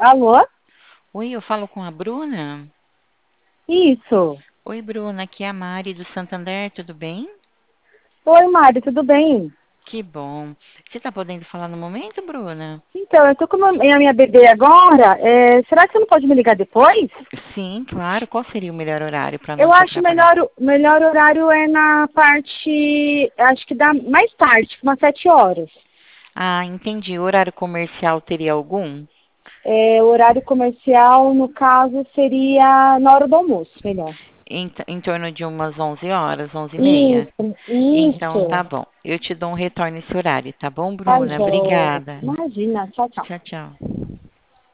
Alô? Oi, eu falo com a Bruna? Isso. Oi, Bruna, aqui é a Mari do Santander, tudo bem? Oi, Mário, tudo bem? Que bom. Você está podendo falar no momento, Bruna? Então, eu tô com a minha bebê agora. Será que você não pode me ligar depois? Sim, claro. Qual seria o melhor horário para não Eu te acho atrapalhar? melhor, o melhor horário é na parte, acho que dá mais tarde, umas 7 horas. Ah, entendi. O horário comercial teria algum? O horário comercial, no caso, seria na hora do almoço, melhor. Em torno de umas 11 horas, 11h30? Isso, Então, tá isso. bom. Eu te dou um retorno nesse horário, tá bom, Tá, Bruna? joia. Obrigada. Imagina, tchau, tchau. Tchau, tchau.